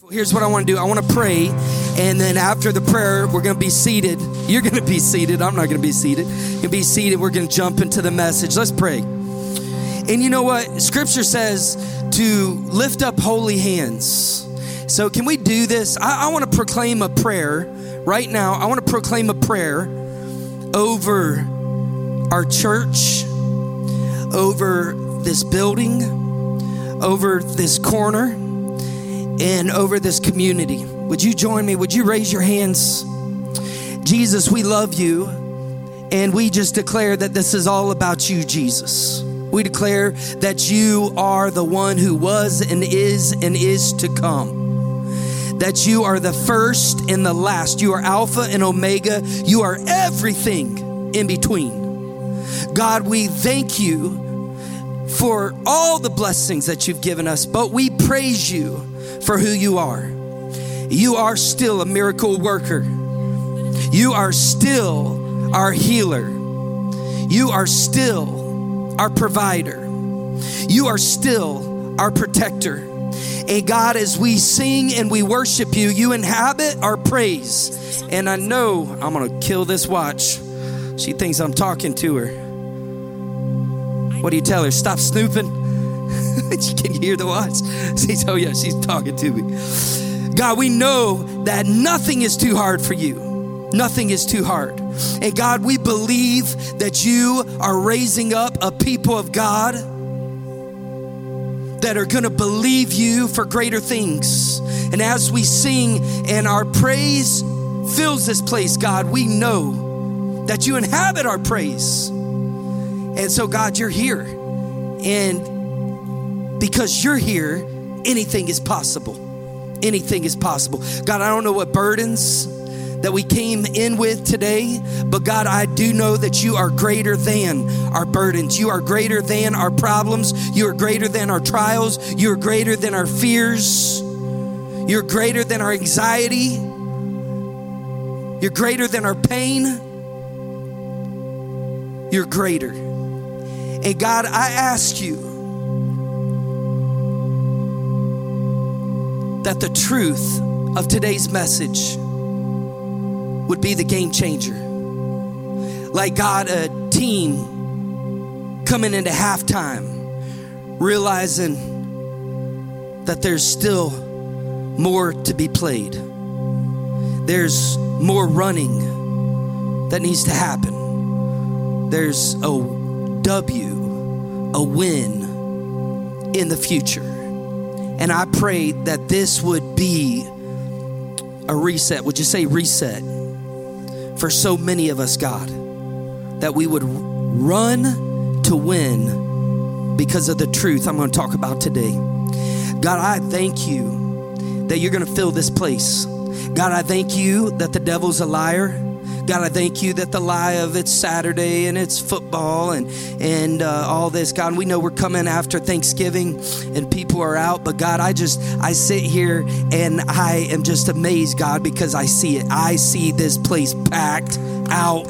Here's what I want to do. I want to pray, and then after the prayer, we're going to be seated. You're going to be seated. I'm not going to be seated. You're going to be seated. We're going to jump into the message. Let's pray. And you know what? Scripture says to lift up holy hands. So can we do this? I want to proclaim a prayer right now. I want to proclaim a prayer over our church, over this building, over this corner, and over this community. Would you join me? Would you raise your hands? Jesus, we love you, and we just declare that this is all about you, Jesus. We declare that you are the one who was and is to come. That you are the first and the last. You are Alpha and Omega. You are everything in between. God, we thank you for all the blessings that you've given us, but we praise you for who you are. You are still a miracle worker. You are still our healer. You are still our provider. You are still our protector. And God, as we sing and we worship you, you inhabit our praise. And I know I'm going to kill this watch. She thinks I'm talking to her. What do you tell her? Stop snooping? She can hear the watch. She's, oh yeah, she's talking to me. God, we know that nothing is too hard for you. Nothing is too hard. And God, we believe that you are raising up a people of God that are going to believe you for greater things. And as we sing and our praise fills this place, God, we know that you inhabit our praise. And so, God, you're here. And because you're here, anything is possible. Anything is possible. God, I don't know what burdens that we came in with today, but God, I do know that you are greater than our burdens. You are greater than our problems. You are greater than our trials. You are greater than our fears. You're greater than our anxiety. You're greater than our pain. You're greater. And God, I ask you that the truth of today's message would be the game changer. Like God, a team coming into halftime, realizing that there's still more to be played. There's more running that needs to happen. There's a W, a win in the future. And I pray that this would be a reset. Would you say reset? For so many of us, God, that we would run to win because of the truth I'm going to talk about today. God, I thank you that you're going to fill this place. God, I thank you that the devil's a liar. God, I thank you that the lie of it's Saturday and it's football and all this. God, we know we're coming after Thanksgiving and people are out. But God, I sit here and I am just amazed, God, because I see it. I see this place packed out.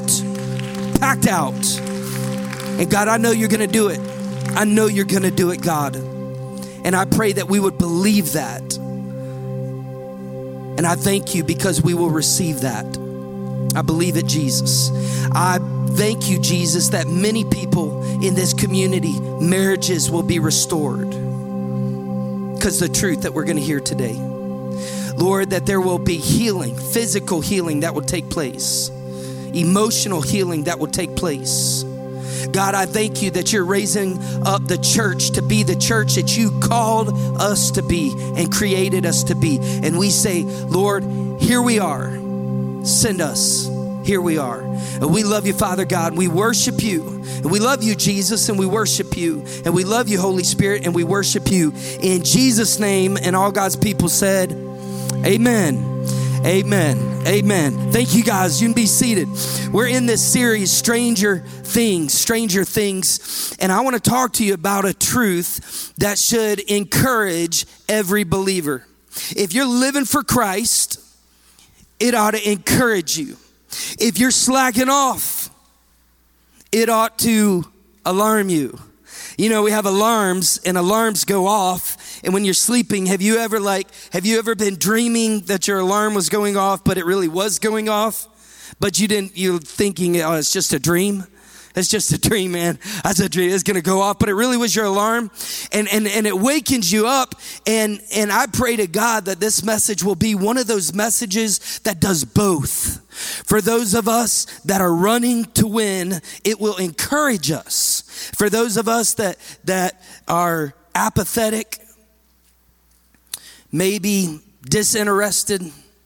And God, I know you're going to do it. I know you're going to do it, God. And I pray that we would believe that. And I thank you because we will receive that. I believe it, Jesus. I thank you, Jesus, that many people in this community, marriages will be restored because the truth that we're going to hear today. Lord, that there will be healing, physical healing that will take place, emotional healing that will take place. God, I thank you that you're raising up the church to be the church that you called us to be and created us to be. And we say, Lord, here we are. Send us. Here we are. And we love you, Father God. We worship you. And we love you, Jesus, and we worship you. And we love you, Holy Spirit, and we worship you. In Jesus' name, and all God's people said, amen. Amen. Amen. Thank you, guys. You can be seated. We're in this series, Stranger Things. And I want to talk to you about a truth that should encourage every believer. If you're living for Christ, it ought to encourage you. If you're slacking off, it ought to alarm you. You know, we have alarms, and alarms go off And when you're sleeping, have you ever been dreaming that your alarm was going off, but it really was going off? But you're thinking, oh, it's just a dream. It's just a dream, man. That's a dream. It's going to go off, but it really was your alarm. And it wakens you up. And I pray to God that this message will be one of those messages that does both. For those of us that are running to win, it will encourage us. For those of us that are apathetic, maybe disinterested,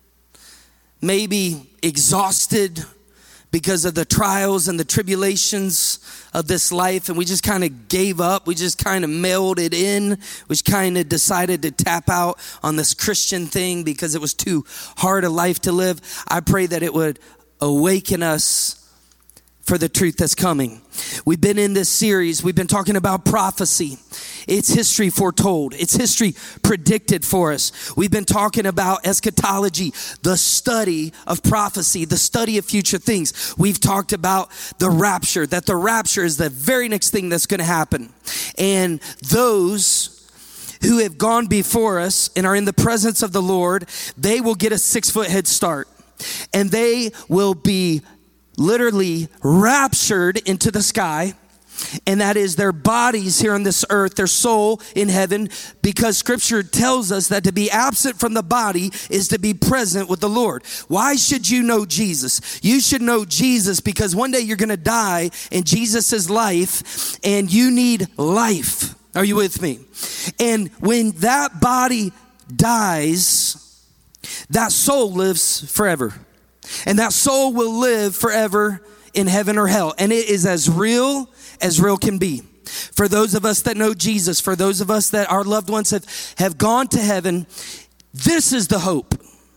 maybe exhausted because of the trials and the tribulations of this life, and we just kind of gave up. We just kind of mailed it in. We kind of decided to tap out on this Christian thing because it was too hard a life to live. I pray that it would awaken us for the truth that's coming. We've been in this series. We've been talking about prophecy. It's history foretold. It's history predicted for us. We've been talking about eschatology, the study of prophecy, the study of future things. We've talked about the rapture, that the rapture is the very next thing that's going to happen. And those who have gone before us and are in the presence of the Lord, they will get a 6-foot head start. And they will be literally raptured into the sky. And that is their bodies here on this earth, their soul in heaven, because scripture tells us that to be absent from the body is to be present with the Lord. Why should you know Jesus? You should know Jesus because one day you're going to die in Jesus' life and you need life. Are you with me? And when that body dies, that soul lives forever. And that soul will live forever in heaven or hell. And it is as real can be. For those of us that know Jesus, for those of us that our loved ones have gone to heaven, this is the hope.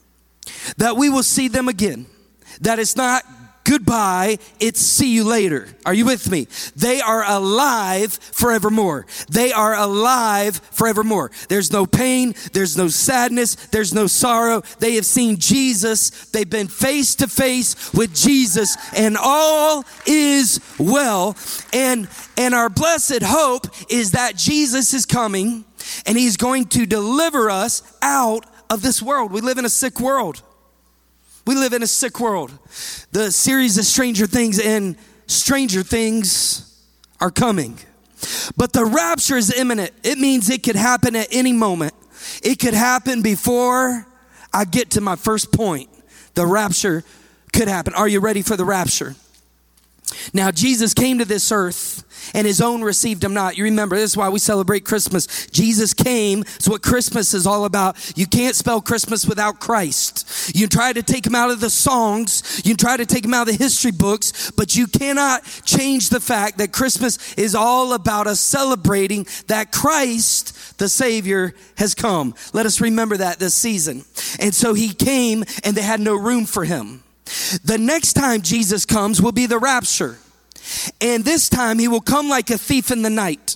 That we will see them again. That it's not goodbye, it's see you later. Are you with me? They are alive forevermore. They are alive forevermore. There's no pain, there's no sadness, there's no sorrow. They have seen Jesus. They've been face to face with Jesus, and all is well. And our blessed hope is that Jesus is coming and he's going to deliver us out of this world. We live in a sick world. We live in a sick world. The series of Stranger Things, and stranger things are coming. But the rapture is imminent. It means it could happen at any moment. It could happen before I get to my first point. The rapture could happen. Are you ready for the rapture? Now, Jesus came to this earth and his own received him not. You remember, this is why we celebrate Christmas. Jesus came. It's what Christmas is all about. You can't spell Christmas without Christ. You try to take him out of the songs. You try to take him out of the history books, but you cannot change the fact that Christmas is all about us celebrating that Christ, the Savior, has come. Let us remember that this season. And so he came and they had no room for him. The next time Jesus comes will be the rapture. And this time he will come like a thief in the night.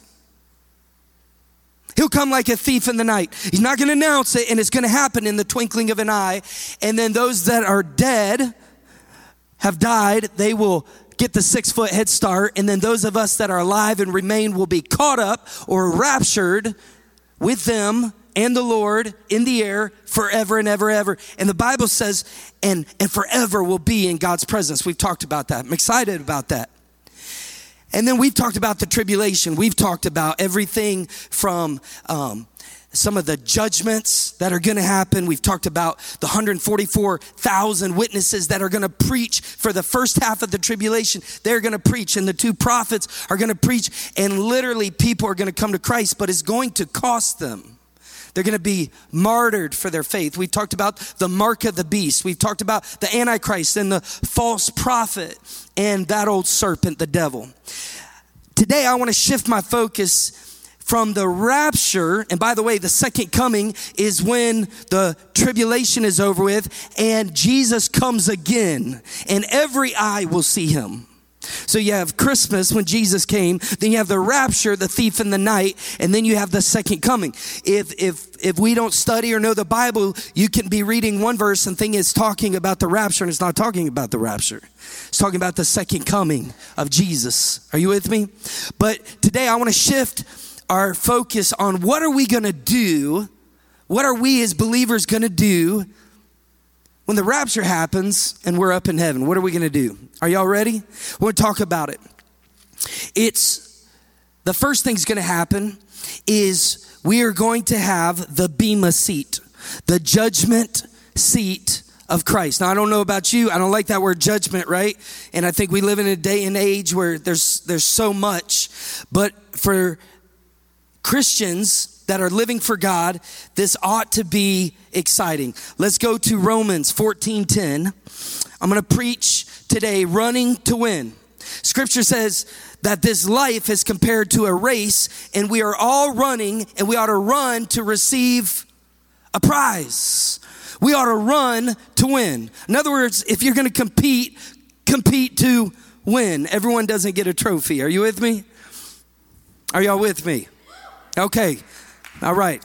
He'll come like a thief in the night. He's not going to announce it, and it's going to happen in the twinkling of an eye. And then those that are dead, have died, they will get the 6-foot head start. And then those of us that are alive and remain will be caught up or raptured with them and the Lord in the air forever and ever, ever. And the Bible says, and forever will be in God's presence. We've talked about that. I'm excited about that. And then we've talked about the tribulation. We've talked about everything from some of the judgments that are going to happen. We've talked about the 144,000 witnesses that are going to preach for the first half of the tribulation. They're going to preach, and the 2 prophets are going to preach, and literally people are going to come to Christ, but it's going to cost them. They're going to be martyred for their faith. We've talked about the mark of the beast. We've talked about the Antichrist and the false prophet and that old serpent, the devil. Today, I want to shift my focus from the rapture. And by the way, the second coming is when the tribulation is over with and Jesus comes again and every eye will see him. So you have Christmas when Jesus came, then you have the rapture, the thief in the night, and then you have the second coming. If we don't study or know the Bible, you can be reading one verse and think it's talking about the rapture, and it's not talking about the rapture. It's talking about the second coming of Jesus. Are you with me? But today I want to shift are focused on what are we going to do? What are we as believers going to do when the rapture happens and we're up in heaven? What are we going to do? Are y'all ready? We're going to talk about it. It's the first thing's going to happen is we are going to have the Bema seat, the judgment seat of Christ. Now, I don't know about you. I don't like that word judgment, right? And I think we live in a day and age where there's so much. But for Christians that are living for God, this ought to be exciting. Let's go to Romans 14:10. I'm going to preach today, running to win. Scripture says that this life is compared to a race, and we are all running, and we ought to run to receive a prize. We ought to run to win. In other words, if you're going to compete to win. Everyone doesn't get a trophy. Are you with me? Are y'all with me? Okay. All right.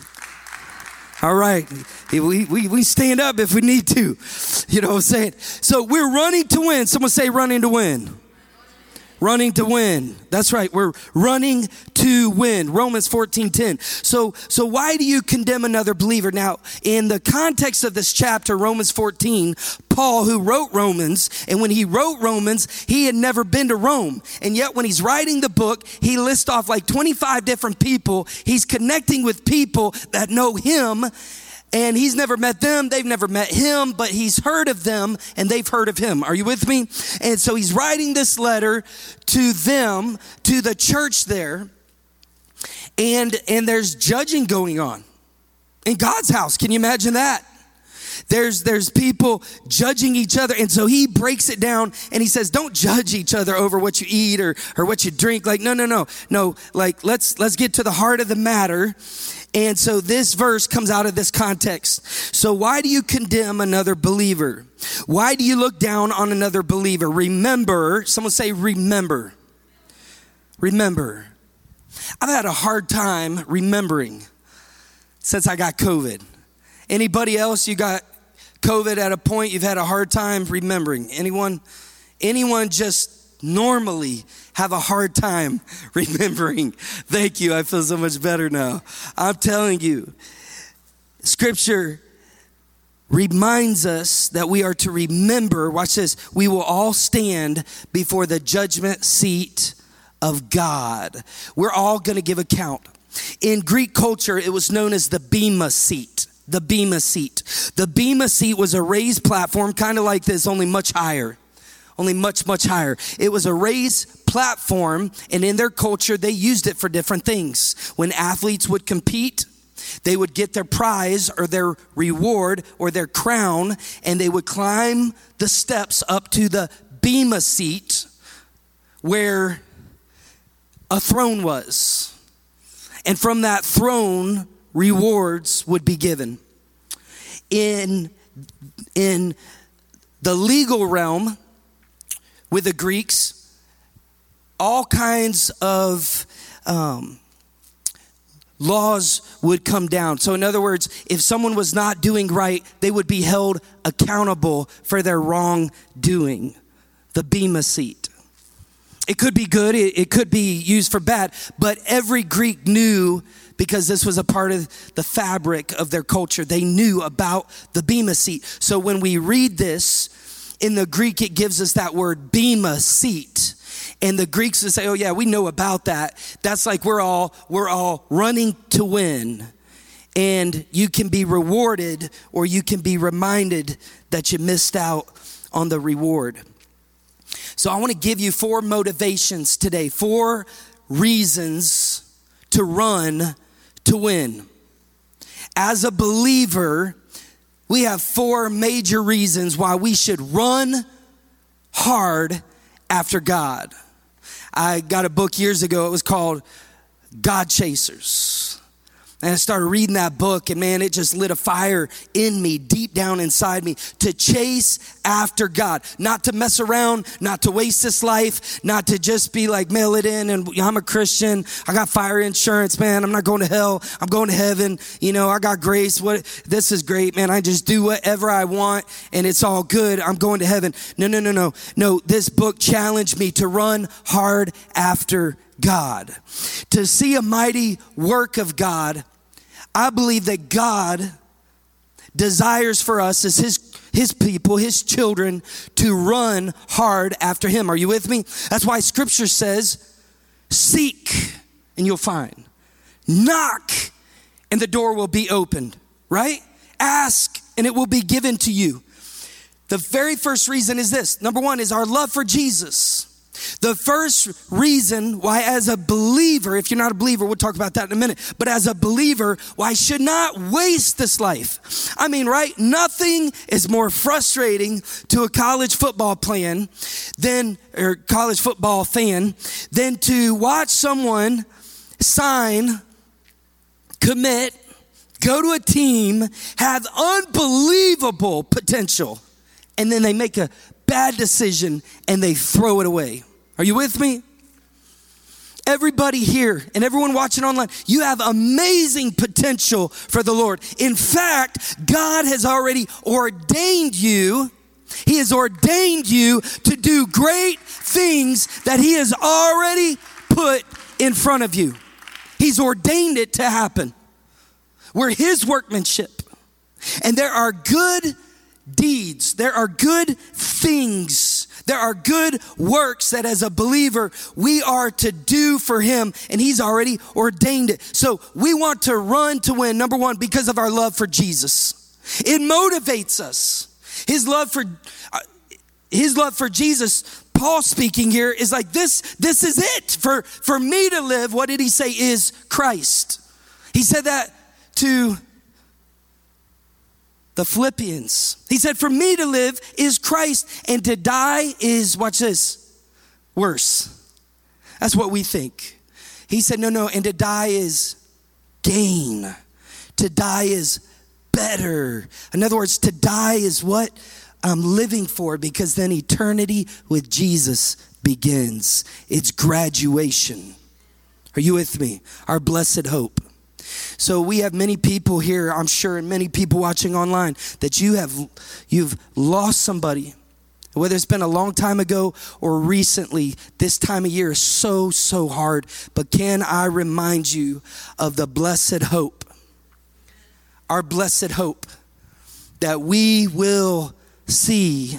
All right. We stand up if we need to. You know what I'm saying? So we're running to win. Someone say running to win. Running to win. That's right. We're running to win. Romans 14:10. So why do you condemn another believer? Now, in the context of this chapter, Romans 14, Paul, who wrote Romans, and when he wrote Romans, he had never been to Rome. And yet when he's writing the book, he lists off like 25 different people. He's connecting with people that know him. And he's never met them, they've never met him, but he's heard of them and they've heard of him. Are you with me? And so he's writing this letter to them, to the church there. And there's judging going on in God's house. Can you imagine that? There's people judging each other. And so he breaks it down and he says, don't judge each other over what you eat or what you drink. Like, no. Like, let's get to the heart of the matter. And so this verse comes out of this context. So why do you condemn another believer? Why do you look down on another believer? Remember, someone say remember. Remember. I've had a hard time remembering since I got COVID. Anybody else, you got COVID at a point you've had a hard time remembering? Anyone just normally have a hard time remembering? Thank you. I feel so much better now. I'm telling you, Scripture reminds us that we are to remember, watch this, we will all stand before the judgment seat of God. We're all going to give account. In Greek culture, it was known as the Bema seat. The Bema seat. The Bema seat was a raised platform, kind of like this, only much higher. Only much, much higher. It was a raised platform, and in their culture, they used it for different things. When athletes would compete, they would get their prize or their reward or their crown, and they would climb the steps up to the Bema seat where a throne was. And from that throne, rewards would be given. In the legal realm, with the Greeks, all kinds of laws would come down. So in other words, if someone was not doing right, they would be held accountable for their wrongdoing. The Bema seat. It could be good, it could be used for bad, but every Greek knew, because this was a part of the fabric of their culture, they knew about the Bema seat. So when we read this, in the Greek, it gives us that word Bema seat. And the Greeks would say, oh yeah, we know about that. That's like we're all running to win. And you can be rewarded or you can be reminded that you missed out on the reward. So I want to give you 4 motivations today, 4 reasons to run to win. As a believer, we have 4 major reasons why we should run hard after God. I got a book years ago. It was called God Chasers. And I started reading that book, and man, it just lit a fire in me, deep down inside me, to chase after God. Not to mess around, not to waste this life, not to just be like, mail it in, and I'm a Christian. I got fire insurance, man. I'm not going to hell. I'm going to heaven. You know, I got grace. This is great, man. I just do whatever I want, and it's all good. I'm going to heaven. No. This book challenged me to run hard after God. To see a mighty work of God, I believe that God desires for us as his people, his children, to run hard after him. Are you with me? That's why scripture says, seek and you'll find. Knock and the door will be opened, right? Ask and it will be given to you. The very first reason is this. Number one is our love for Jesus. The first reason why as a believer, if you're not a believer, we'll talk about that in a minute, but as a believer, why I should not waste this life. I mean, right? Nothing is more frustrating to a college football fan than to watch someone sign, commit, go to a team, have unbelievable potential, and then they make a bad decision and they throw it away. Are you with me? Everybody here and everyone watching online, you have amazing potential for the Lord. In fact, God has already ordained you. He has ordained you to do great things that he has already put in front of you. He's ordained it to happen. We're his workmanship. And there are good deeds. There are good things. There are good works that as a believer we are to do for him, and he's already ordained it. So we want to run to win, number one, because of our love for Jesus. It motivates us. His love for Jesus, Paul speaking here, is like this is it. For me to live, what did he say, is Christ. He said that to the Philippians. He said, for me to live is Christ, and to die is, watch this, worse. That's what we think. He said, no, and to die is gain. To die is better. In other words, to die is what I'm living for, because then eternity with Jesus begins. It's graduation. Are you with me? Our blessed hope. So we have many people here, I'm sure, and many people watching online, that you've lost somebody. Whether it's been a long time ago or recently, this time of year is so hard. But can I remind you of the blessed hope, our blessed hope, that we will see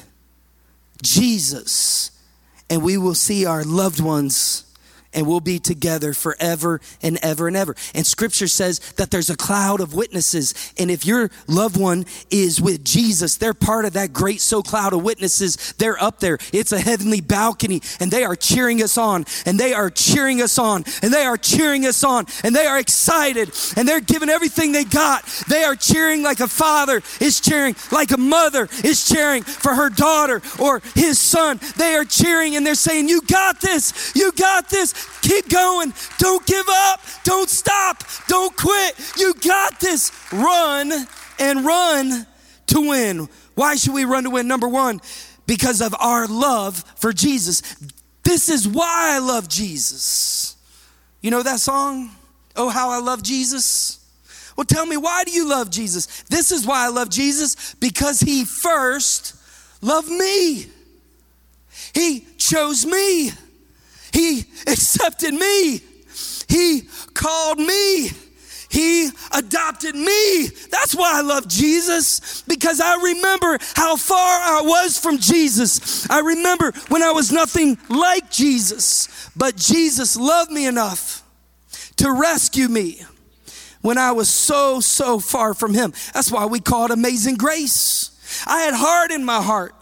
Jesus and we will see our loved ones, and we'll be together forever and ever and ever. And scripture says that there's a cloud of witnesses. And if your loved one is with Jesus, they're part of that great cloud of witnesses. They're up there. It's a heavenly balcony, and they are cheering us on, and they are cheering us on, and they are cheering us on, and they are excited, and they're giving everything they got. They are cheering like a father is cheering, like a mother is cheering for her daughter or his son. They are cheering, and they're saying, you got this, you got this. Keep going. Don't give up. Don't stop. Don't quit. You got this. Run and run to win. Why should we run to win? Number one, because of our love for Jesus. This is why I love Jesus. You know that song? Oh, how I love Jesus. Well, tell me, why do you love Jesus? This is why I love Jesus, because he first loved me. He chose me. He accepted me. He called me. He adopted me. That's why I love Jesus, because I remember how far I was from Jesus. I remember when I was nothing like Jesus, but Jesus loved me enough to rescue me when I was so far from him. That's why we call it Amazing Grace. I had hard in my heart.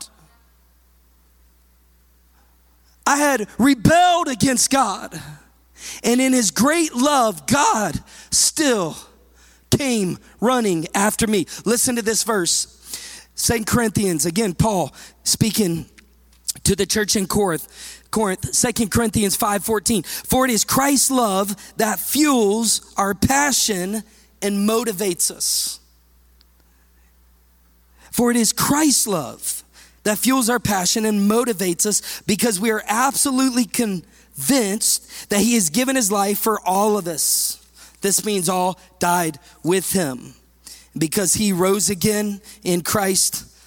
I had rebelled against God, and in his great love, God still came running after me. Listen to this verse, 2 Corinthians, again, Paul speaking to the church in Corinth, 2 Corinthians 5:14. For it is Christ's love that fuels our passion and motivates us. For it is Christ's love that fuels our passion and motivates us, because we are absolutely convinced that he has given his life for all of us. This means all died with him. Because he rose again in Christ,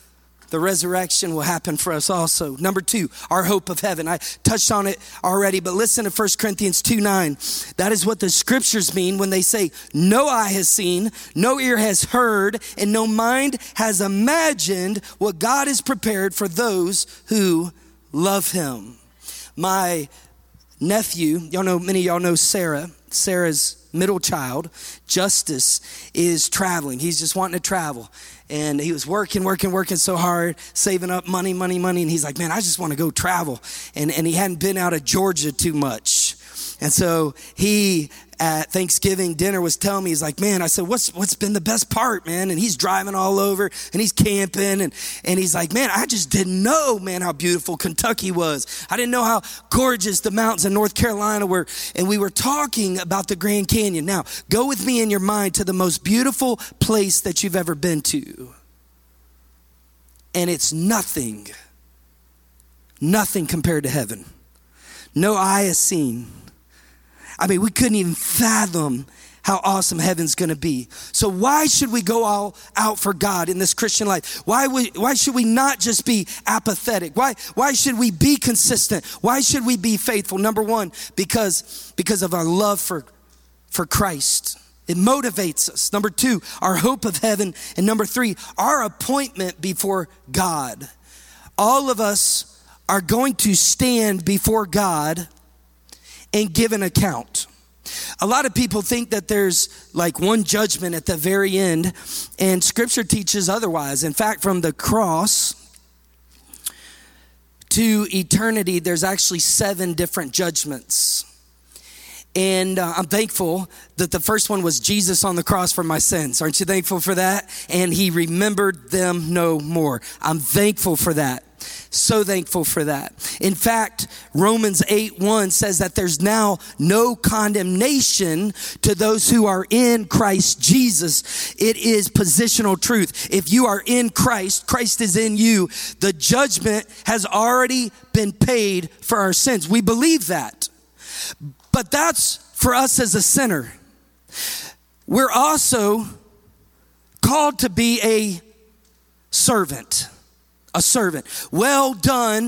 the resurrection will happen for us also. Number 2, our hope of heaven. I touched on it already, but listen to 1 Corinthians 2:9. That is what the scriptures mean when they say, no eye has seen, no ear has heard, and no mind has imagined what God has prepared for those who love him. My nephew, many of y'all know Sarah. Sarah's middle child, Justice, is traveling. He's just wanting to travel. And he was working so hard, saving up money. And he's like, man, I just want to go travel. And he hadn't been out of Georgia too much. And so he, at Thanksgiving dinner, was telling me, he's like, man, I said, what's been the best part, man? And he's driving all over and he's camping. And he's like, man, I just didn't know, man, how beautiful Kentucky was. I didn't know how gorgeous the mountains in North Carolina were. And we were talking about the Grand Canyon. Now, go with me in your mind to the most beautiful place that you've ever been to. And it's nothing compared to heaven. No eye has seen. I mean, we couldn't even fathom how awesome heaven's going to be. So why should we go all out for God in this Christian life? Why should we not just be apathetic? Why should we be consistent? Why should we be faithful? Number 1, because of our love for Christ. It motivates us. Number 2, our hope of heaven. And number 3, our appointment before God. All of us are going to stand before God and give an account. A lot of people think that there's like one judgment at the very end, and scripture teaches otherwise. In fact, from the cross to eternity, there's actually 7 different judgments. And I'm thankful that the first one was Jesus on the cross for my sins. Aren't you thankful for that? And he remembered them no more. I'm thankful for that. So thankful for that. In fact, Romans 8:1 says that there's now no condemnation to those who are in Christ Jesus. It is positional truth. If you are in Christ, Christ is in you. The judgment has already been paid for our sins. We believe that. But that's for us as a sinner. We're also called to be a servant. A servant. Well done,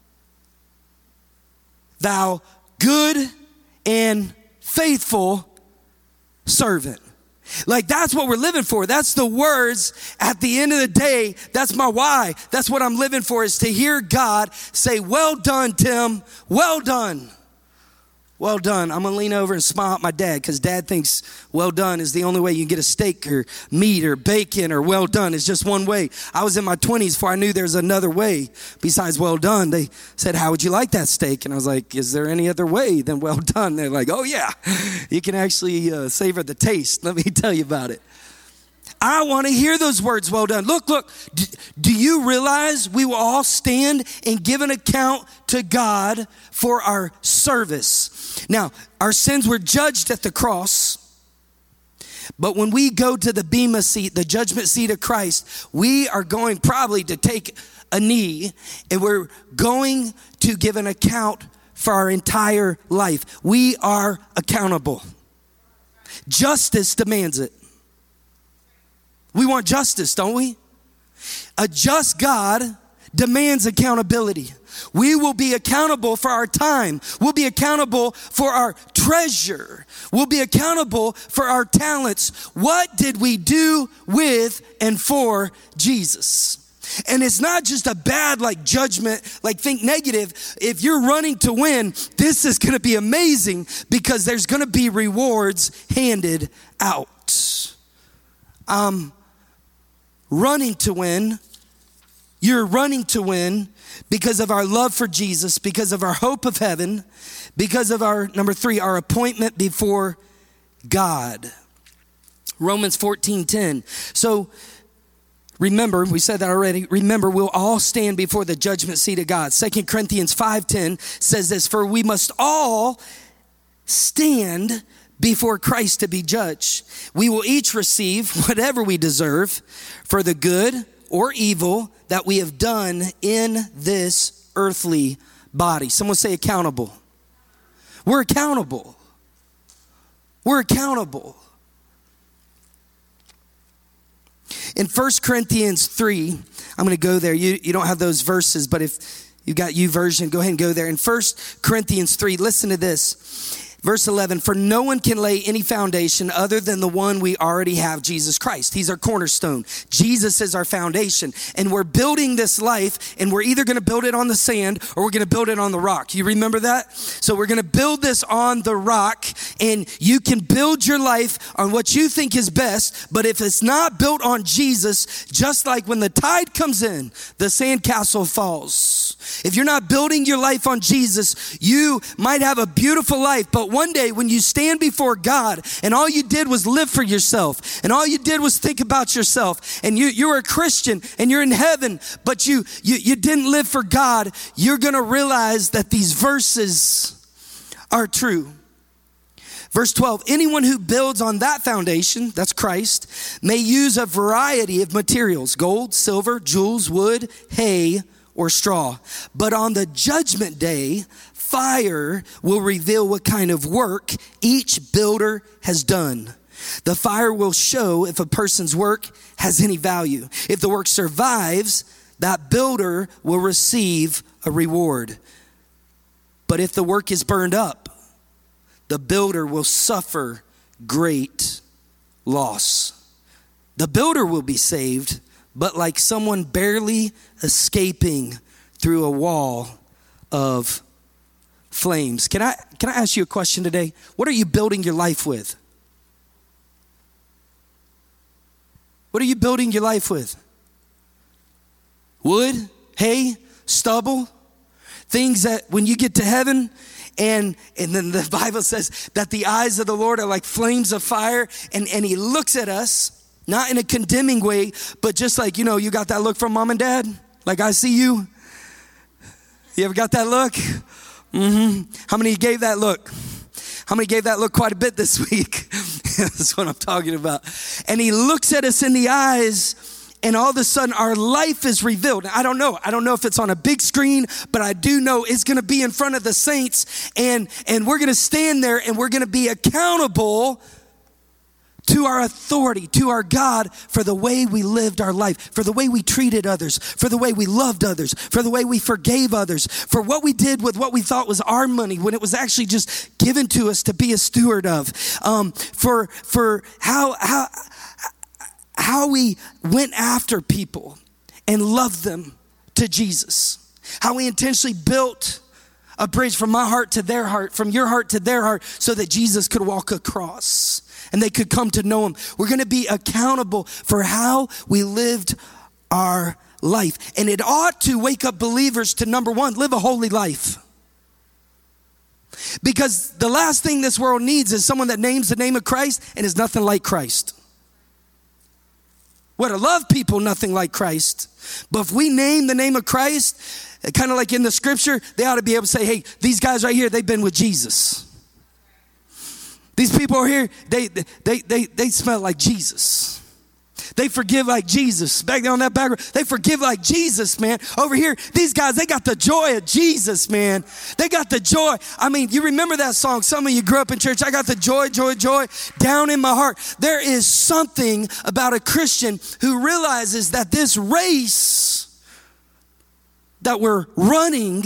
thou good and faithful servant. Like, that's what we're living for. That's the words at the end of the day. That's my why. That's what I'm living for, is to hear God say, well done, Tim. Well done. Well done. I'm going to lean over and smile at my dad, because dad thinks well done is the only way you can get a steak or meat or bacon, or well done is just one way. I was in my 20s before I knew there's another way besides well done. They said, how would you like that steak? And I was like, is there any other way than well done? They're like, oh yeah, you can actually savor the taste. Let me tell you about it. I want to hear those words, well done. Look, do you realize we will all stand and give an account to God for our service? Now, our sins were judged at the cross, but when we go to the bema seat, the judgment seat of Christ, we are going probably to take a knee, and we're going to give an account for our entire life. We are accountable. Justice demands it. We want justice, don't we? A just God demands accountability. We will be accountable for our time. We'll be accountable for our treasure. We'll be accountable for our talents. What did we do with and for Jesus? And it's not just a bad judgment, think negative. If you're running to win, this is going to be amazing, because there's going to be rewards handed out. Running to win. You're running to win because of our love for Jesus, because of our hope of heaven, because of our, number 3, our appointment before God. Romans 14:10. So remember, we said that already. Remember, we'll all stand before the judgment seat of God. 2 Corinthians 5:10 says this, for we must all stand before Christ to be judged. We will each receive whatever we deserve for the good or evil that we have done in this earthly body. Someone say accountable. We're accountable. We're accountable. In 1 Corinthians 3, I'm going to go there. You don't have those verses, but if you've got YouVersion, go ahead and go there. In 1 Corinthians 3, listen to this. Verse 11, for no one can lay any foundation other than the one we already have, Jesus Christ. He's our cornerstone. Jesus is our foundation. And we're building this life, and we're either going to build it on the sand or we're going to build it on the rock. You remember that? So we're going to build this on the rock, and you can build your life on what you think is best, but if it's not built on Jesus, just like when the tide comes in, the sandcastle falls. If you're not building your life on Jesus, you might have a beautiful life, but one day when you stand before God and all you did was live for yourself and all you did was think about yourself and you're a Christian and you're in heaven, but you didn't live for God, you're going to realize that these verses are true. Verse 12, anyone who builds on that foundation, that's Christ, may use a variety of materials, gold, silver, jewels, wood, hay, or straw. But on the judgment day, fire will reveal what kind of work each builder has done. The fire will show if a person's work has any value. If the work survives, that builder will receive a reward. But if the work is burned up, the builder will suffer great loss. The builder will be saved, but like someone barely escaping through a wall of flames. Can I ask you a question today? What are you building your life with? What are you building your life with? Wood, hay, stubble, things that when you get to heaven, and then the Bible says that the eyes of the Lord are like flames of fire, and he looks at us, not in a condemning way, but just like, you got that look from mom and dad? Like, I see you. You ever got that look? How many gave that look? How many gave that look quite a bit this week? That's what I'm talking about. And he looks at us in the eyes, and all of a sudden our life is revealed. I don't know if it's on a big screen, but I do know it's going to be in front of the saints, and we're going to stand there and we're going to be accountable to our authority, to our God, for the way we lived our life, for the way we treated others, for the way we loved others, for the way we forgave others, for what we did with what we thought was our money when it was actually just given to us to be a steward of, for how we went after people and loved them to Jesus, how we intentionally built a bridge from my heart to their heart, from your heart to their heart, so that Jesus could walk across and they could come to know him. We're going to be accountable for how we lived our life. And it ought to wake up believers to, number one, live a holy life. Because the last thing this world needs is someone that names the name of Christ and is nothing like Christ. We're to love people nothing like Christ. But if we name the name of Christ, kind of like in the scripture, they ought to be able to say, hey, these guys right here, they've been with Jesus. These people are here, they smell like Jesus. They forgive like Jesus. Back there on that background, they forgive like Jesus, man. Over here, these guys, they got the joy of Jesus, man. They got the joy. I mean, you remember that song? Some of you grew up in church. I got the joy, joy, joy down in my heart. There is something about a Christian who realizes that this race that we're running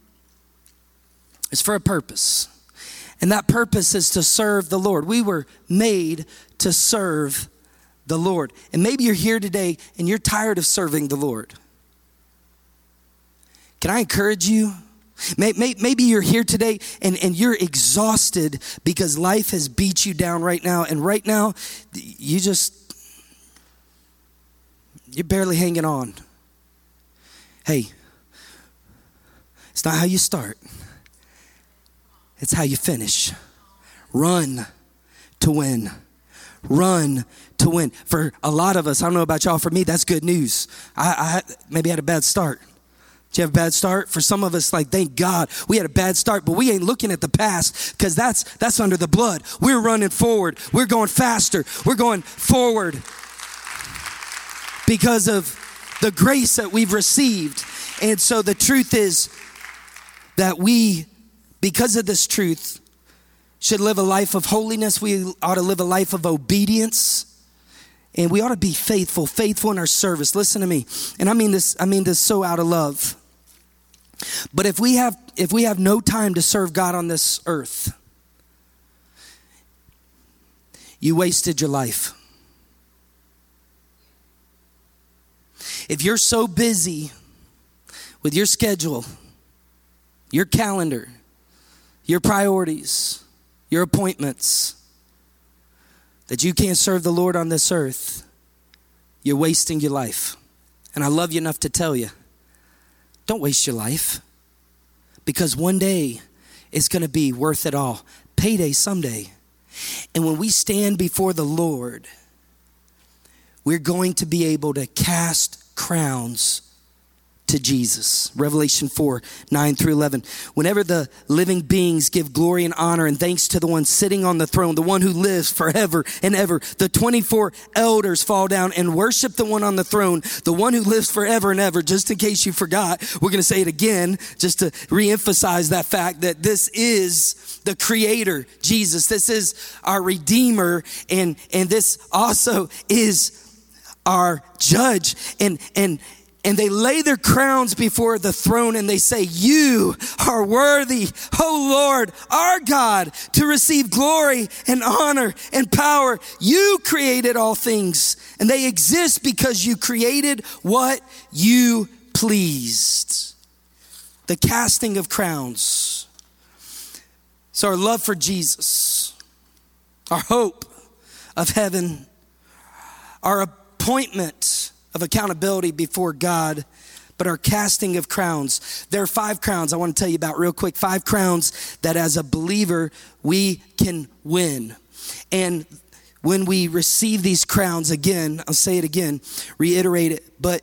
is for a purpose. And that purpose is to serve the Lord. We were made to serve the Lord. And maybe you're here today and you're tired of serving the Lord. Can I encourage you? Maybe you're here today and you're exhausted because life has beat you down right now. And right now, you're barely hanging on. Hey, it's not how you start. It's how you finish. Run to win. Run to win. For a lot of us, I don't know about y'all, for me, that's good news. I maybe had a bad start. Did you have a bad start? For some of us, like, thank God we had a bad start, but we ain't looking at the past because that's under the blood. We're running forward. We're going faster. We're going forward because of the grace that we've received. And so the truth is that we, because of this truth, should live a life of holiness. We ought to live a life of obedience. And we ought to be faithful in our service. Listen to me. And I mean this so out of love. But if we have no time to serve God on this earth, you wasted your life. If you're so busy with your schedule, your calendar, your priorities, your appointments, that you can't serve the Lord on this earth, you're wasting your life. And I love you enough to tell you, don't waste your life, because one day it's going to be worth it all. Payday someday. And when we stand before the Lord, we're going to be able to cast crowns to Jesus. Revelation 4:9-11. Whenever the living beings give glory and honor and thanks to the one sitting on the throne, the one who lives forever and ever, the 24 elders fall down and worship the one on the throne, the one who lives forever and ever. Just in case you forgot, we're going to say it again just to reemphasize that fact that this is the Creator, Jesus. This is our Redeemer, and this also is our Judge. And they lay their crowns before the throne and they say, you are worthy, O Lord, our God, to receive glory and honor and power. You created all things, and they exist because you created what you pleased. The casting of crowns. So our love for Jesus, our hope of heaven, our appointment of accountability before God, but our casting of crowns. There are 5 crowns I want to tell you about real quick. 5 crowns that as a believer we can win. And when we receive these crowns, again, I'll say it again, reiterate it, but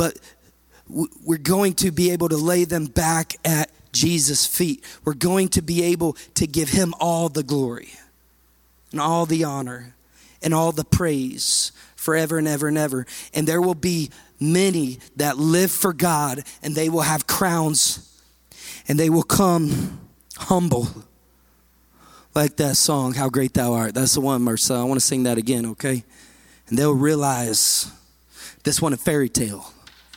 we're going to be able to lay them back at Jesus' feet. We're going to be able to give him all the glory and all the honor and all the praise forever and ever and ever. And there will be many that live for God, and they will have crowns, and they will come humble. Like that song, How Great Thou Art. That's the one, Marcel. I want to sing that again, okay? And they'll realize this wasn't a fairy tale.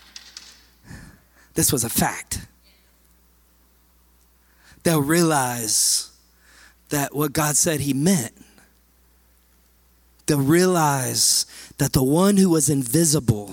This was a fact. They'll realize that what God said he meant. They'll realize that the one who was invisible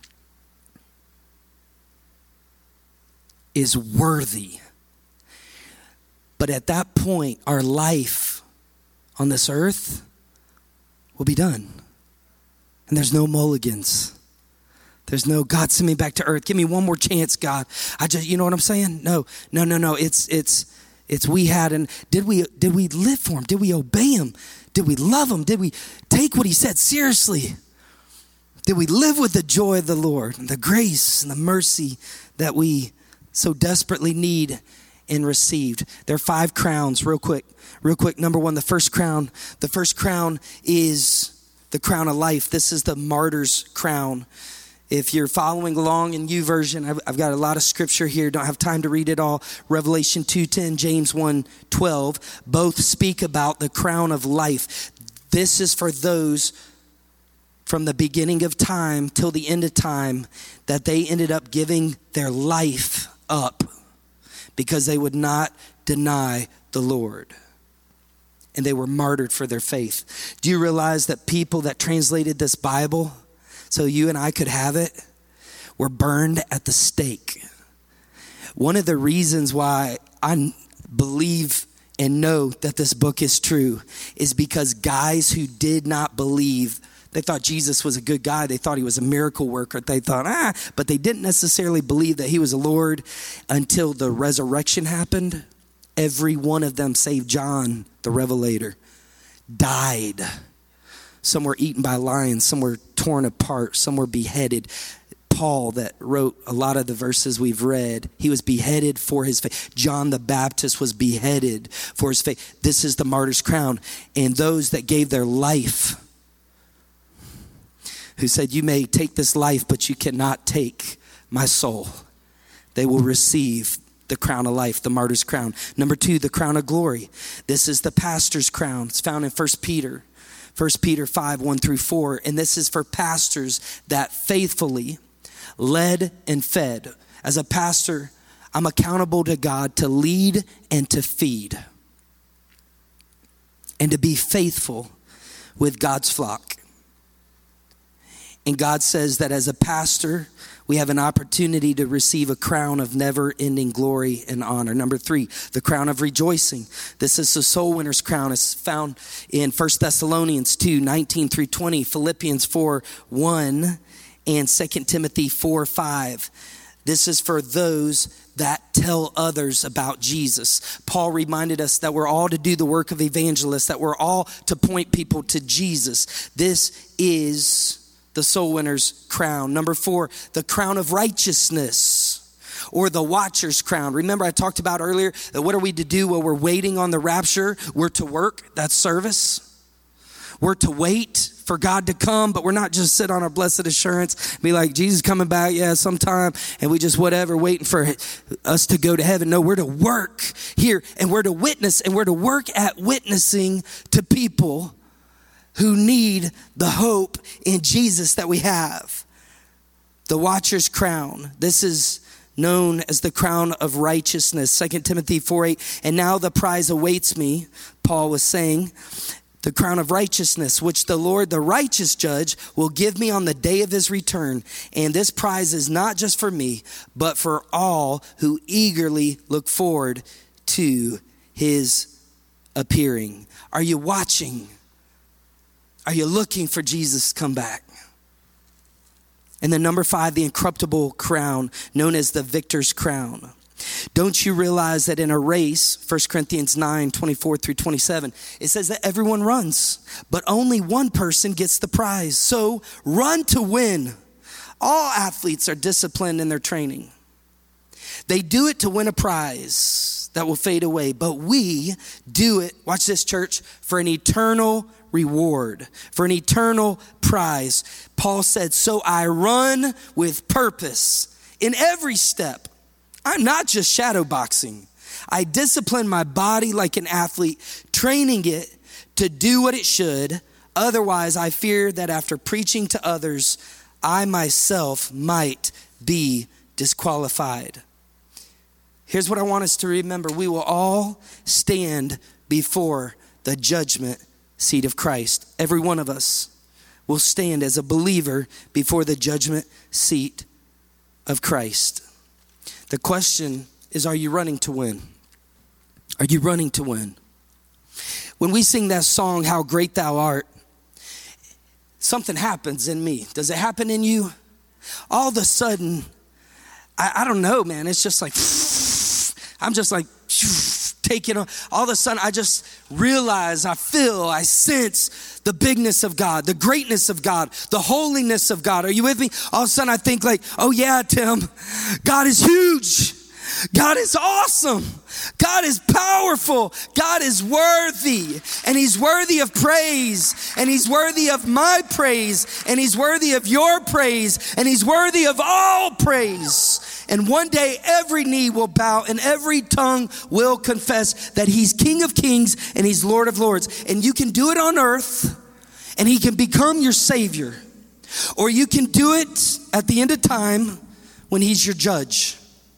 is worthy. But at that point, our life on this earth will be done. And there's no mulligans. There's no, God, send me back to earth. Give me one more chance, God. You know what I'm saying? No. It's we had, and did we live for him? Did we obey him? Did we love him? Did we take what he said seriously? Did we live with the joy of the Lord and the grace and the mercy that we so desperately need and received? There are 5 crowns, real quick. Number 1, the first crown. The first crown is the crown of life. This is the martyr's crown. If you're following along in YouVersion, I've got a lot of scripture here. Don't have time to read it all. Revelation 2:10, James 1:12, both speak about the crown of life. This is for those from the beginning of time till the end of time that they ended up giving their life up because they would not deny the Lord. And they were martyred for their faith. Do you realize that people that translated this Bible so you and I could have it were burned at the stake? One of the reasons why I believe and know that this book is true is because guys who did not believe, they thought Jesus was a good guy. They thought he was a miracle worker. They thought, but they didn't necessarily believe that he was a Lord until the resurrection happened. Every one of them, save John, the Revelator, died. Some were eaten by lions. Some were torn apart. Some were beheaded. Paul, that wrote a lot of the verses we've read, he was beheaded for his faith. John the Baptist was beheaded for his faith. This is the martyr's crown. And those that gave their life, who said, you may take this life, but you cannot take my soul, they will receive the crown of life, the martyr's crown. Number 2, the crown of glory. This is the pastor's crown. It's found in 1 Peter 1 Peter 5, 1-4. And this is for pastors that faithfully led and fed. As a pastor, I'm accountable to God to lead and to feed and to be faithful with God's flock. And God says that as a pastor, we have an opportunity to receive a crown of never-ending glory and honor. Number 3, the crown of rejoicing. This is the soul winner's crown. It's found in 1 Thessalonians 2, 19-20, Philippians 4, 1, and 2 Timothy 4, 5. This is for those that tell others about Jesus. Paul reminded us that we're all to do the work of evangelists, that we're all to point people to Jesus. This is the soul winner's crown. Number 4, the crown of righteousness, or the watcher's crown. Remember I talked about earlier that what are we to do while we're waiting on the rapture? We're to work. That's service. We're to wait for God to come, but we're not just sit on our blessed assurance, be like, Jesus coming back, yeah, sometime, and we just whatever, waiting for us to go to heaven. No, we're to work here, and we're to witness, and we're to work at witnessing to people who need the hope in Jesus that we have. The watcher's crown. This is known as the crown of righteousness. 2 Timothy 4:8. And now the prize awaits me, Paul was saying, the crown of righteousness, which the Lord, the righteous judge, will give me on the day of his return. And this prize is not just for me, but for all who eagerly look forward to his appearing. Are you watching? Are you looking for Jesus to come back? And then number 5, the incorruptible crown, known as the victor's crown. Don't you realize that in a race, 1 Corinthians 9, 24-27, it says that everyone runs, but only one person gets the prize. So run to win. All athletes are disciplined in their training. They do it to win a prize that will fade away, but we do it, watch this church, for an eternal reward, for an eternal prize. Paul said, so I run with purpose in every step. I'm not just shadow boxing. I discipline my body like an athlete, training it to do what it should. Otherwise, I fear that after preaching to others, I myself might be disqualified. Here's what I want us to remember. We will all stand before the judgment seat of Christ. Every one of us will stand as a believer before the judgment seat of Christ. The question is, are you running to win? Are you running to win? When we sing that song, How Great Thou Art, something happens in me. Does it happen in you? All of a sudden, I don't know, man. It's just like, I'm just like taking on. All of a sudden, I just realize, I feel, I sense the bigness of God, the greatness of God, the holiness of God. Are you with me? All of a sudden, I think like, oh yeah, Tim, God is huge. God is awesome. God is powerful. God is worthy. And he's worthy of praise. And he's worthy of my praise. And he's worthy of your praise. And he's worthy of all praise. And one day every knee will bow and every tongue will confess that he's King of Kings and he's Lord of Lords. And you can do it on earth and he can become your Savior. Or you can do it at the end of time when he's your judge.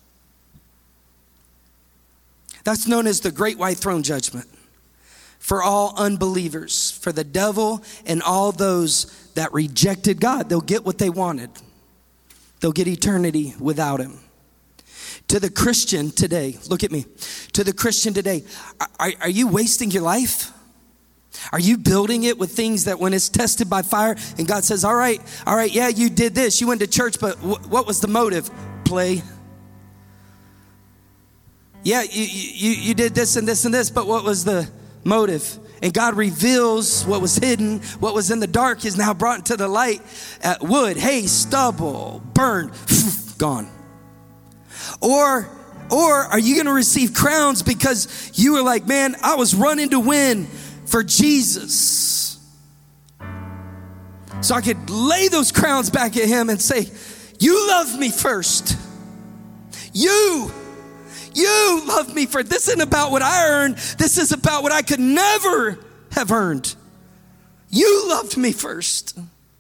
That's known as the Great White Throne Judgment for all unbelievers, for the devil and all those that rejected God. They'll get what they wanted. They'll get eternity without him. To the Christian today, look at me. To the Christian today, are you wasting your life? Are you building it with things that when it's tested by fire and God says, all right, yeah, you did this. You went to church, but what was the motive? Play. Yeah, you did this and this and this, but what was the motive? And God reveals what was hidden, what was in the dark is now brought into the light. Wood, hay, stubble, burned, gone. Or are you going to receive crowns because you were like, man, I was running to win for Jesus. So I could lay those crowns back at him and say, you loved me first. You love me this isn't about what I earned. This is about what I could never have earned. You loved me first.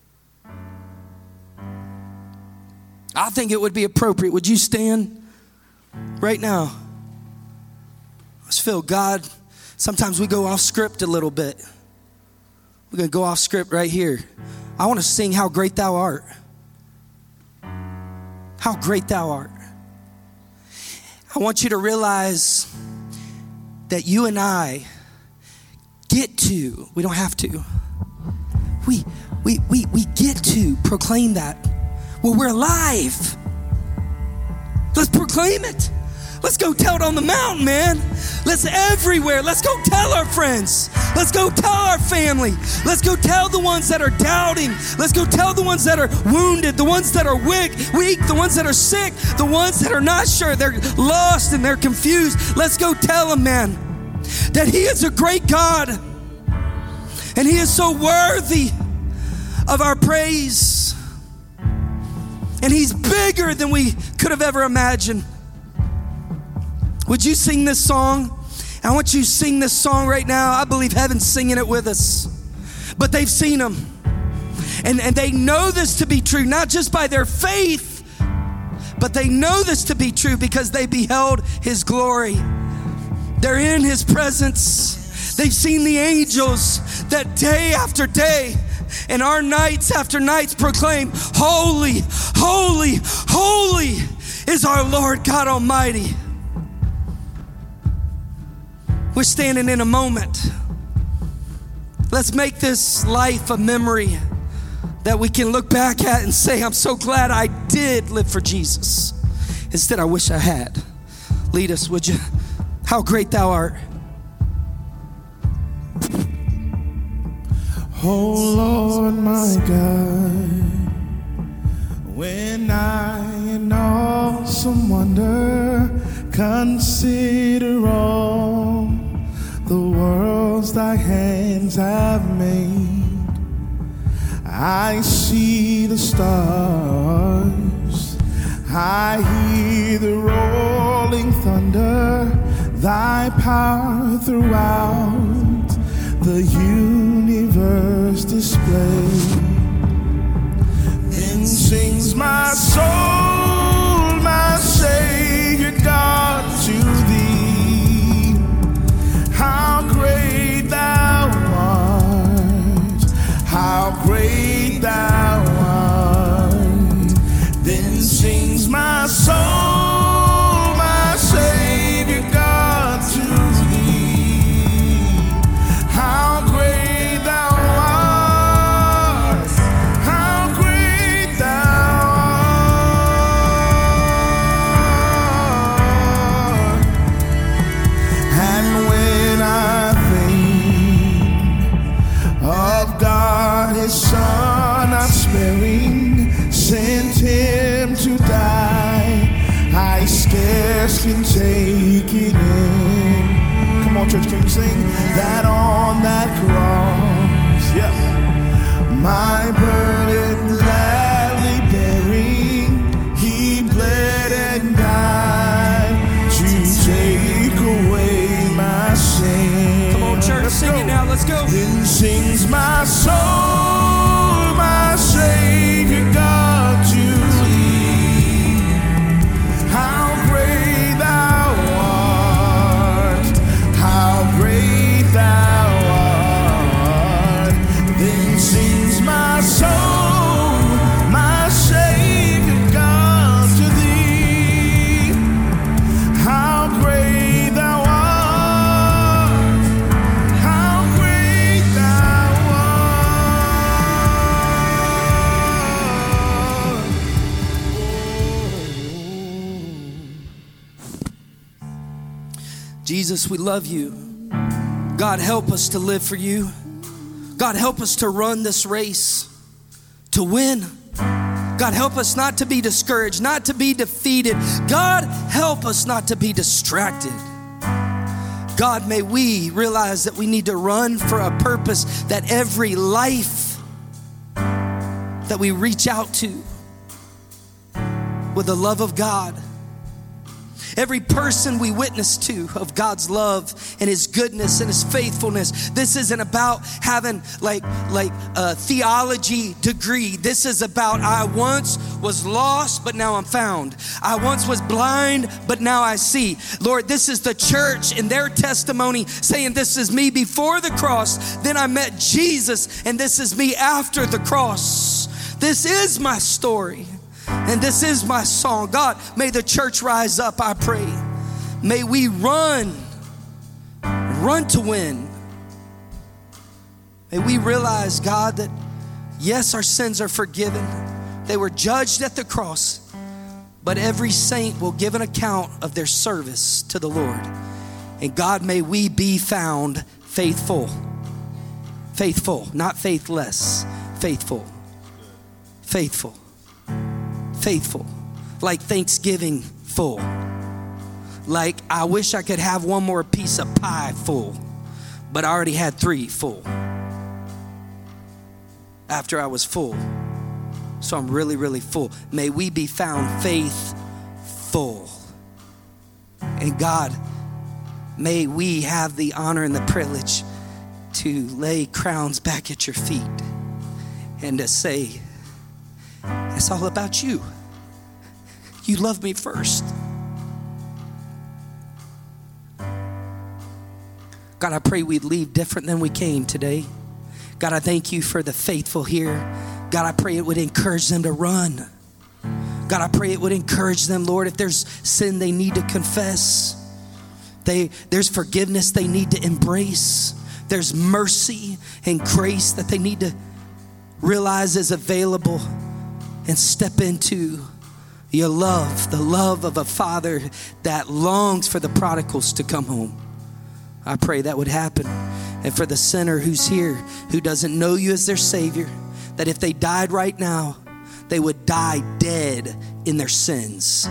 I think it would be appropriate. Would you stand right now? Let's feel God. Sometimes we go off script a little bit. We're going to go off script right here. I want to sing How Great Thou Art. How great thou art. I want you to realize that you and I get to, we don't have to, we get to proclaim that. Well, we're alive. Let's proclaim it. Let's go tell it on the mountain, man. Let's everywhere. Let's go tell our friends. Let's go tell our family. Let's go tell the ones that are doubting. Let's go tell the ones that are wounded, the ones that are weak, the ones that are sick, the ones that are not sure. They're lost and they're confused. Let's go tell them, man, that He is a great God. And He is so worthy of our praise. And He's bigger than we could have ever imagined. Would you sing this song? I want you to sing this song right now. I believe heaven's singing it with us. But they've seen Him. And they know this to be true, not just by their faith, but they know this to be true because they beheld His glory. They're in His presence. They've seen the angels that day after day and our nights after nights proclaim, holy, holy, holy is our Lord God Almighty. We're standing in a moment. Let's make this life a memory that we can look back at and say, I'm so glad I did live for Jesus. Instead, I wish I had. Lead us, would you? How great thou art. Oh Lord, my God, when I in awesome wonder consider all the worlds thy hands have made, I see the stars, I hear the rolling thunder, thy power throughout the universe displayed. Then sings my soul, my Savior God, to thee. How great thou art, how great thou art. Then sings my soul, my Savior God, to thee. How great thou art, how great thou art. And when I think of God, His Son, not sparing, sent Him to die, I scarce can take it in. Come on, church, can you sing? That on that cross, yes, my burden gladly bearing, He bled and died to take away my sin. Come on, church, sing it now. Let's go. Then sings my soul, my Savior God, to thee. How great thou art, how great thou art. Then sings my soul, my Savior God, to thee. How great thou art, how great thou art. Jesus, we love you. God, help us to live for you. God, help us to run this race to win. God, help us not to be discouraged, not to be defeated. God, help us not to be distracted. God, may we realize that we need to run for a purpose, that every life that we reach out to with the love of God, every person we witness to of God's love and his goodness and his faithfulness. This isn't about having like a theology degree. This is about, I once was lost, but now I'm found. I once was blind, but now I see. Lord, this is the church and their testimony saying, this is me before the cross. Then I met Jesus, and this is me after the cross. This is my story, and this is my song. God, may the church rise up, I pray. May we run to win. May we realize, God, that yes, our sins are forgiven. They were judged at the cross, but every saint will give an account of their service to the Lord. And God, may we be found faithful. Faithful, not faithless. Faithful. Faithful. Faithful. Like Thanksgiving full. Like, I wish I could have one more piece of pie full, but I already had 3 full after I was full. So I'm really, really full. May we be found faithful. And God, may we have the honor and the privilege to lay crowns back at your feet and to say, it's all about you. You love me first. God, I pray we'd leave different than we came today. God, I thank you for the faithful here. God, I pray it would encourage them to run. God, I pray it would encourage them, Lord, if there's sin they need to confess. There's forgiveness they need to embrace. There's mercy and grace that they need to realize is available and step into your love, the love of a father that longs for the prodigals to come home. I pray that would happen. And for the sinner who's here, who doesn't know you as their Savior, that if they died right now, they would die dead in their sins.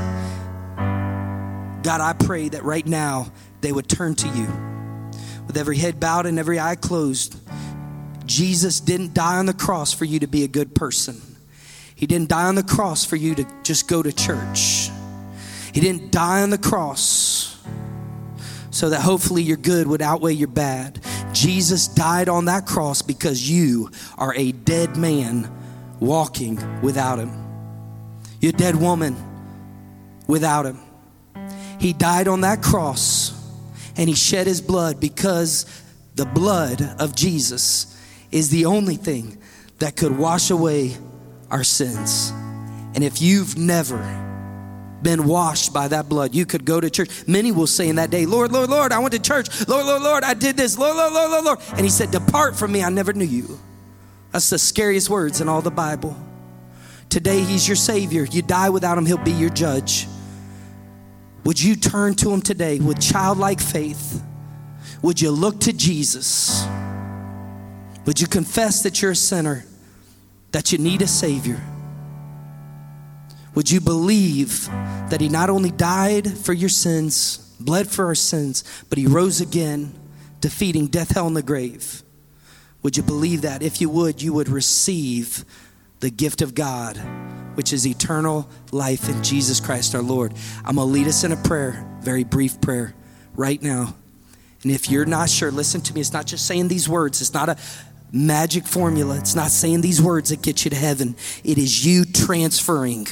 God, I pray that right now they would turn to you. With every head bowed and every eye closed, Jesus didn't die on the cross for you to be a good person. He didn't die on the cross for you to just go to church. He didn't die on the cross so that hopefully your good would outweigh your bad. Jesus died on that cross because you are a dead man walking without him. You're a dead woman without him. He died on that cross and he shed his blood because the blood of Jesus is the only thing that could wash away our sins. And if you've never been washed by that blood, you could go to church. Many will say in that day, Lord, Lord, Lord, I went to church. Lord, Lord, Lord, I did this. Lord, Lord, Lord, Lord, Lord. And he said, depart from me, I never knew you. That's the scariest words in all the Bible. Today, he's your Savior. You die without him, he'll be your judge. Would you turn to him today with childlike faith? Would you look to Jesus? Would you confess that you're a sinner, that you need a Savior? Would you believe that he not only died for your sins, bled for our sins, but he rose again, defeating death, hell, and the grave? Would you believe that? If you would receive the gift of God, which is eternal life in Jesus Christ our Lord. I'm going to lead us in a prayer, very brief prayer right now. And if you're not sure, listen to me. It's not just saying these words. It's not a magic formula. It's not saying these words that get you to heaven. It is you transferring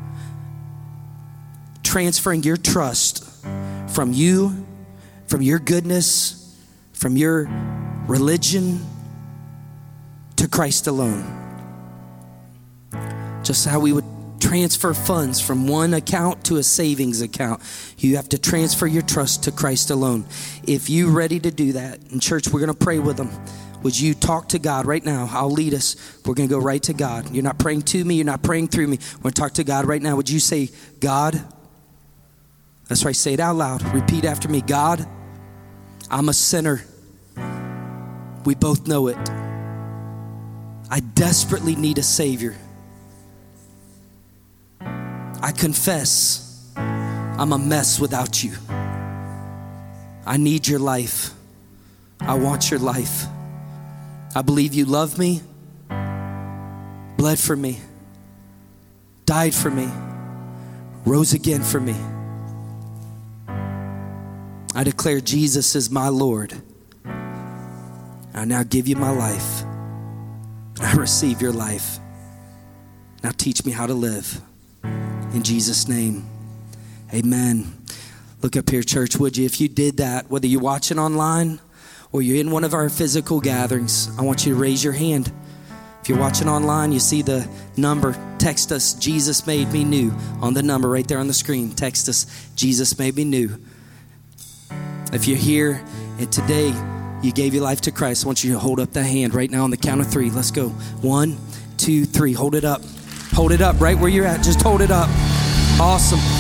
your trust from you, from your goodness, from your religion to Christ alone. Just how we would transfer funds from one account to a savings account. You have to transfer your trust to Christ alone. If you're ready to do that, in church, we're going to pray with them. Would you talk to God right now? I'll lead us. We're going to go right to God. You're not praying to me. You're not praying through me. We're going to talk to God right now. Would you say, God? That's right. Say it out loud. Repeat after me. God, I'm a sinner. We both know it. I desperately need a Savior. I confess I'm a mess without you. I need your life. I want your life. I believe you love me, bled for me, died for me, rose again for me. I declare Jesus is my Lord. I now give you my life. I receive your life. Now teach me how to live. In Jesus' name, amen. Look up here, church, would you? If you did that, whether you're watching online or you're in one of our physical gatherings, I want you to raise your hand. If you're watching online, you see the number. Text us, Jesus made me new, on the number right there on the screen. Text us, Jesus made me new. If you're here and today you gave your life to Christ, I want you to hold up that hand right now on the count of 3. Let's go. 1, 2, 3. Hold it up. Hold it up right where you're at. Just hold it up. Awesome.